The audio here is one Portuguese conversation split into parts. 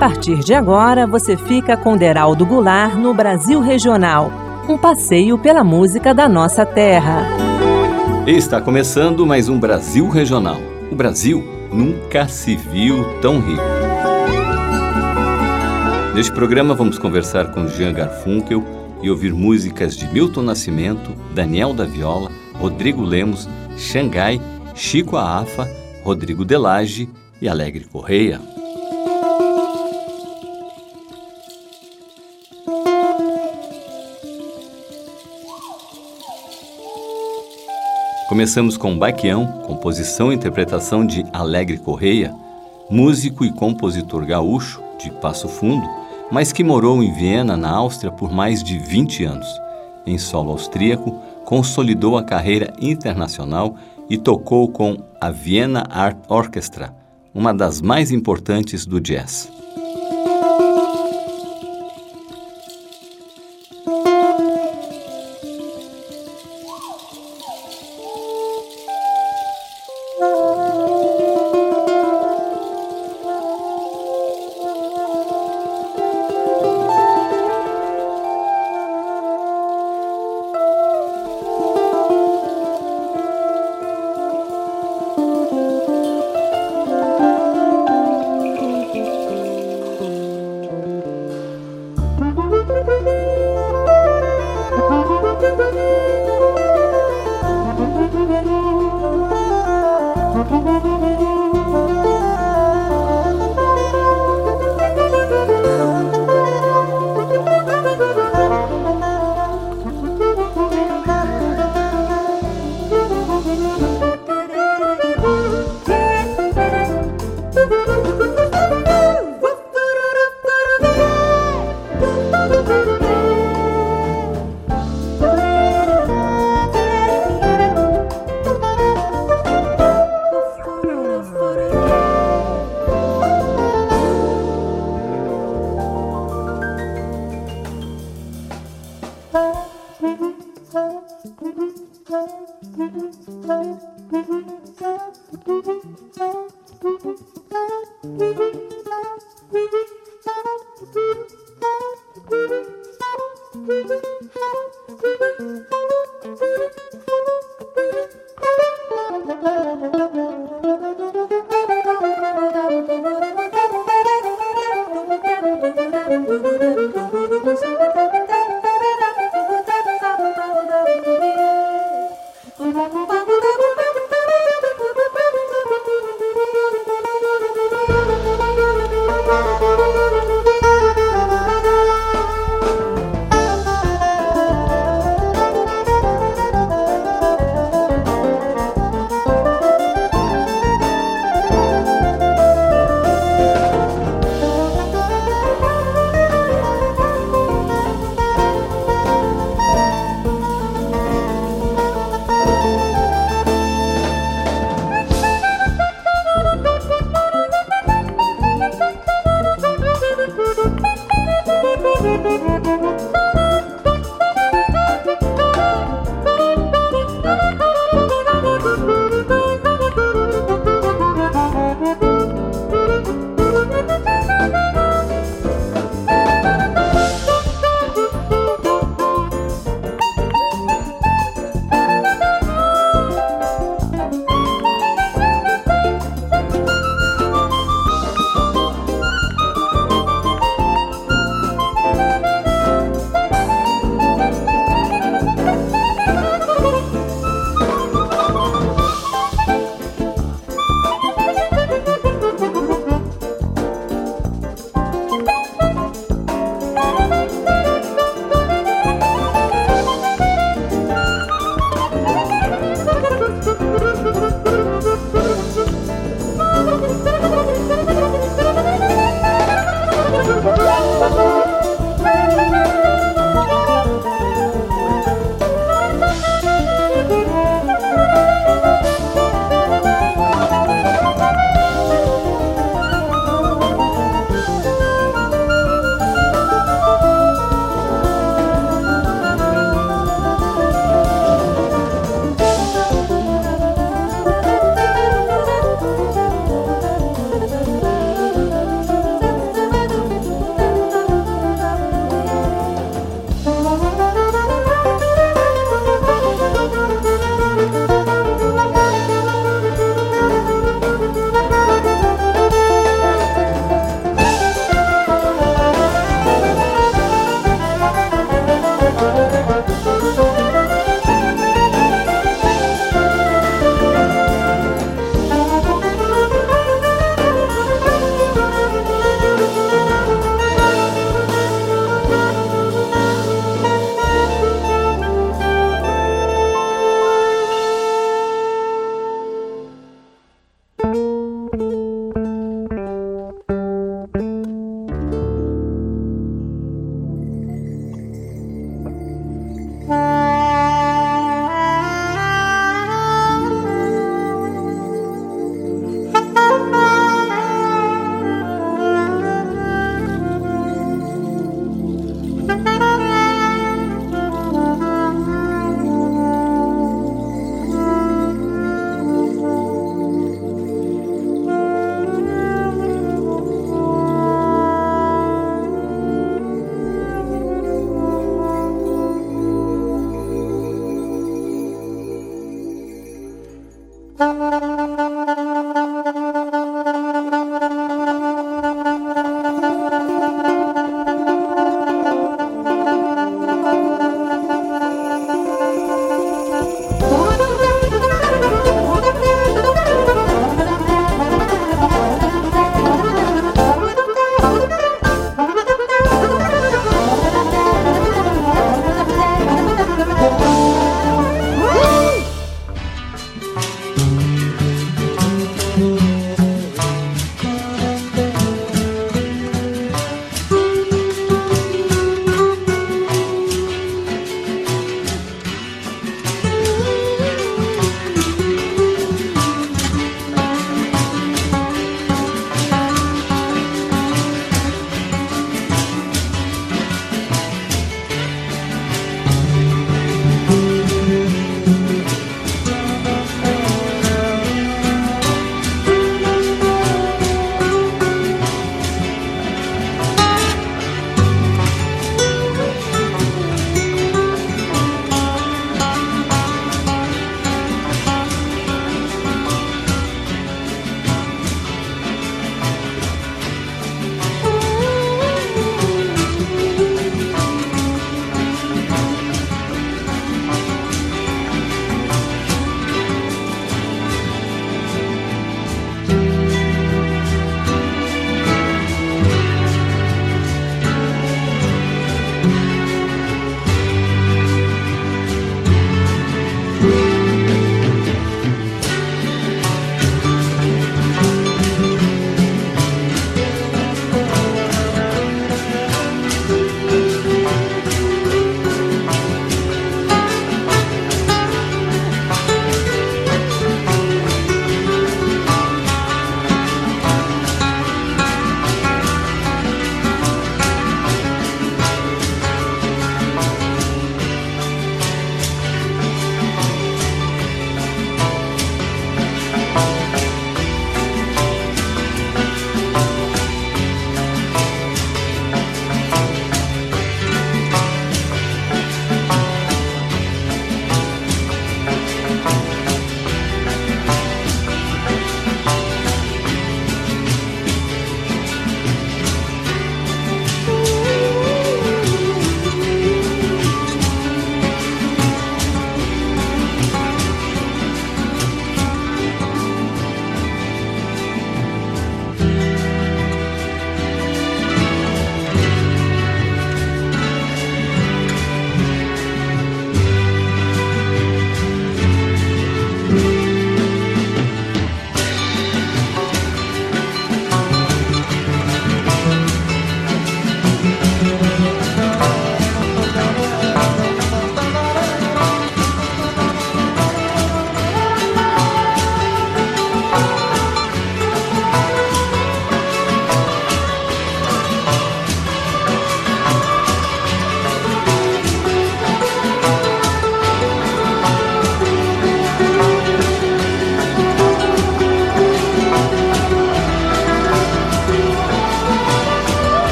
partir de agora, você fica com Deraldo Goulart no Brasil Regional, um passeio pela música da nossa terra. Está começando mais um Brasil Regional. O Brasil nunca se viu tão rico. Neste programa vamos conversar com Jean Garfunkel e ouvir músicas de Milton Nascimento, Daniel da Viola, Rodrigo Lemos, Xangai, Chico Afa, Rodrigo Delage e Alegre Correia. Começamos com Baquião, composição e interpretação de Alegre Correia, músico e compositor gaúcho de Passo Fundo, mas que morou em Viena, na Áustria, por mais de 20 anos. Em solo austríaco, consolidou a carreira internacional e tocou com a Vienna Art Orchestra, uma das mais importantes do jazz.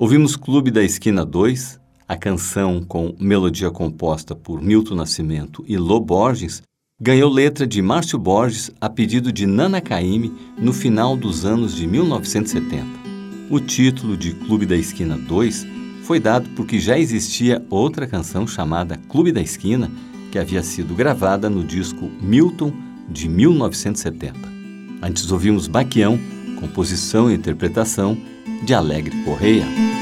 Ouvimos Clube da Esquina 2, a canção com melodia composta por Milton Nascimento e Lô Borges, ganhou letra de Márcio Borges a pedido de Nana Caymmi no final dos anos de 1970. O título de Clube da Esquina 2 foi dado porque já existia outra canção chamada Clube da Esquina, que havia sido gravada no disco Milton de 1970. Antes ouvimos Baquião, composição e interpretação de Alegre Correia.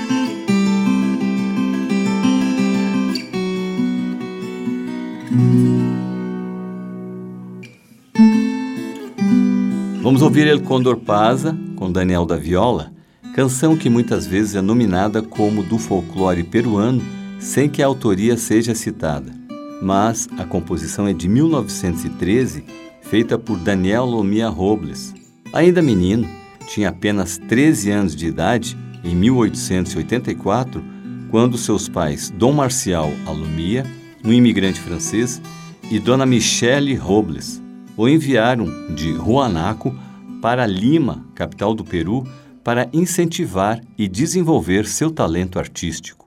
Vamos ouvir El Condor Pasa, com Daniel da Viola, canção que muitas vezes é nominada como do folclore peruano, sem que a autoria seja citada. Mas a composição é de 1913, feita por Daniel Lomia Robles. Ainda menino, tinha apenas 13 anos de idade, em 1884, quando seus pais, Dom Marcial Alomia, um imigrante francês, e Dona Michele Robles, o enviaram de Huánuco para Lima, capital do Peru, para incentivar e desenvolver seu talento artístico.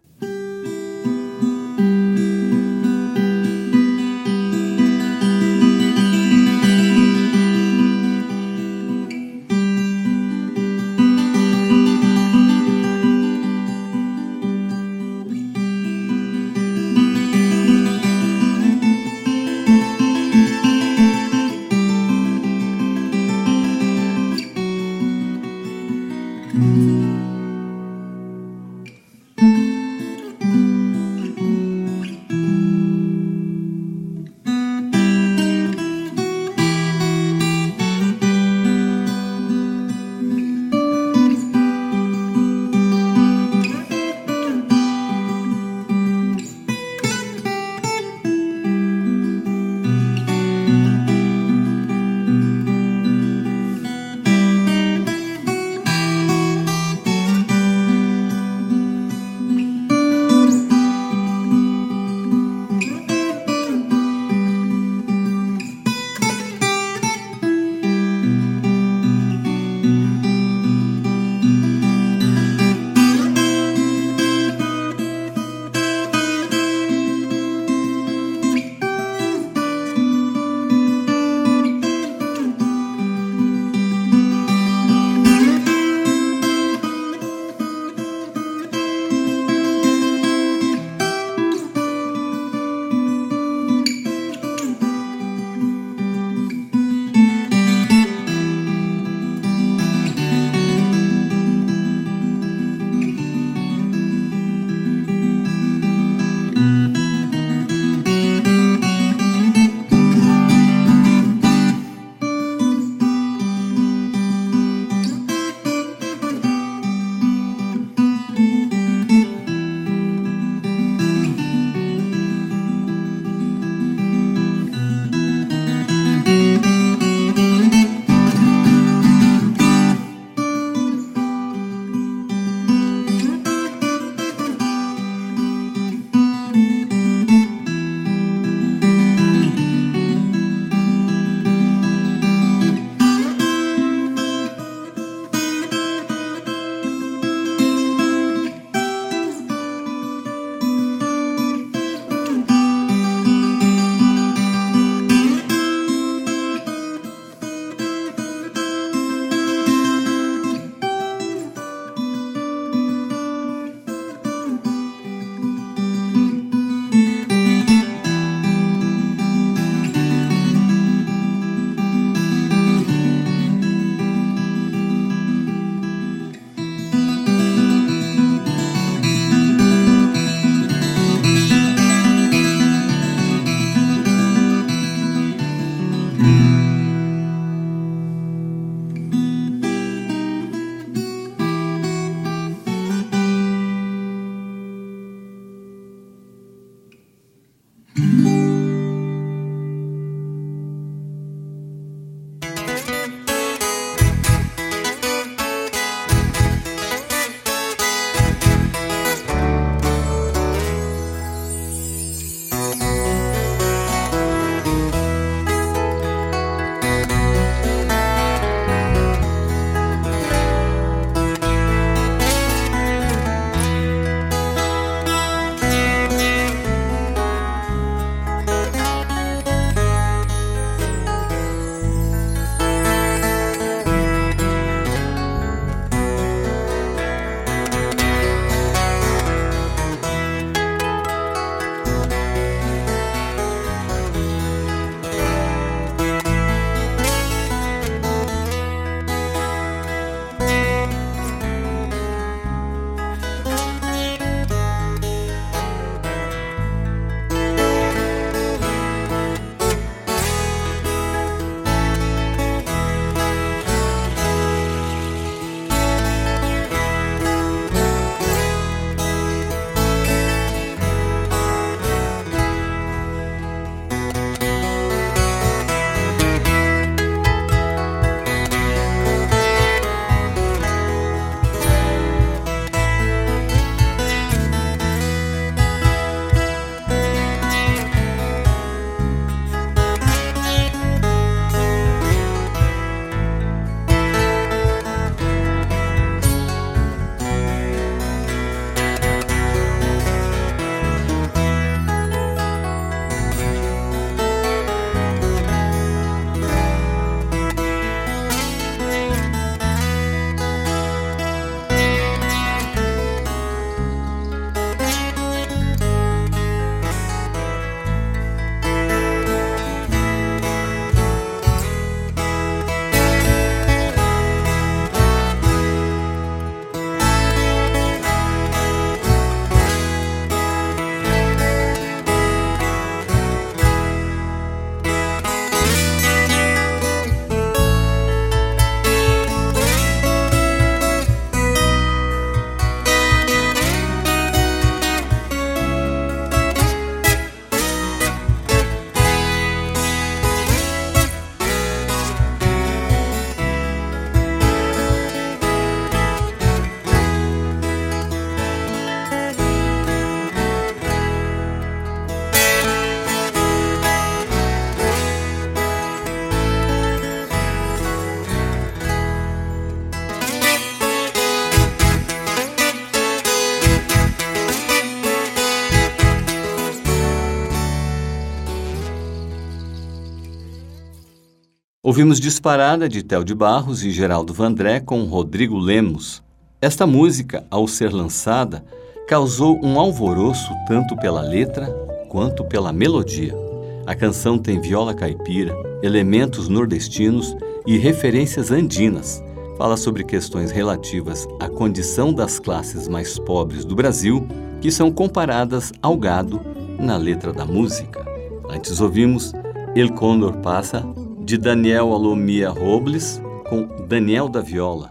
Ouvimos Disparada, de Théo de Barros e Geraldo Vandré, com Rodrigo Lemos. Esta música, ao ser lançada, causou um alvoroço tanto pela letra quanto pela melodia. A canção tem viola caipira, elementos nordestinos e referências andinas. Fala sobre questões relativas à condição das classes mais pobres do Brasil, que são comparadas ao gado na letra da música. Antes ouvimos El Cóndor Passa, de Daniel Alomia Robles, com Daniel da Viola.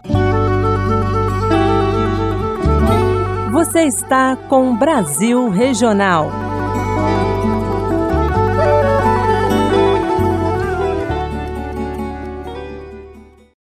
Você está com Brasil Regional.